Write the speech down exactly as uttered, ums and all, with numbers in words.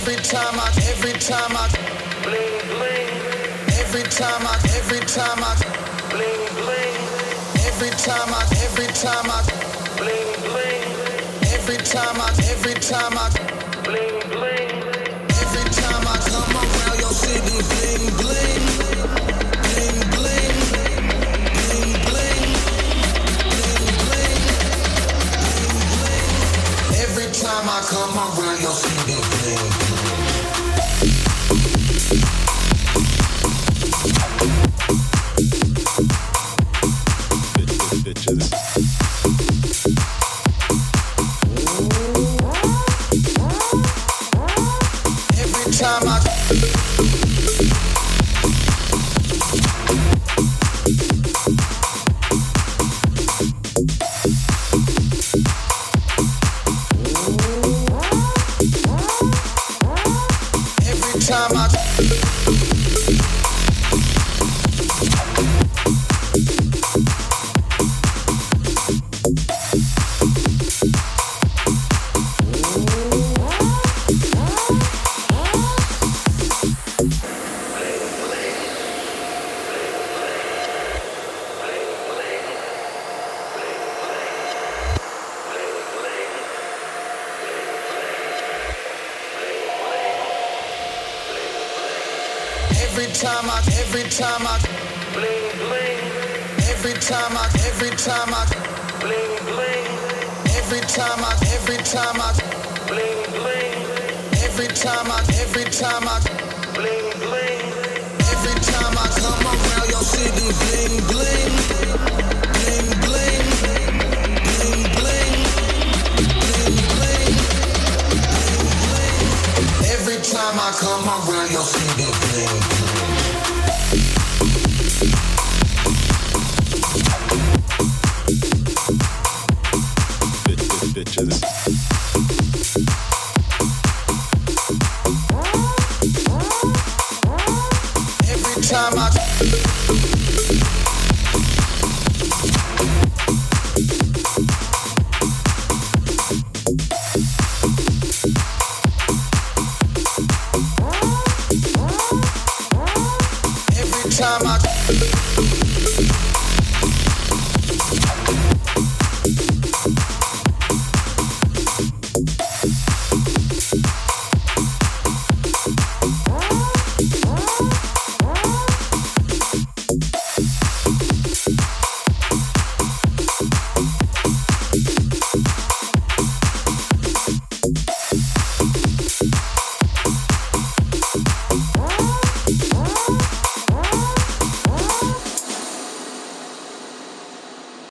every time I, every time I, bling bling. Every time I, every time I, bling bling. Every time I, every time I, bling bling. Every time I, every time I, bling bling. Every time I come around your city, bling bling, bling bling, bling bling, bling bling, bling bling. Every time I come around your city, bling bling. Bitches. Every time I Every time I Every time I, every time I, bling bling. Every time I, every time I, bling bling. Every time I, every time I, bling bling. Every time I, every time I, bling bling. Every time I come around your city, bling bling, bling bling, bling bling, bling bling, bling bling. Every time I come around your city, bling bling. Bitches.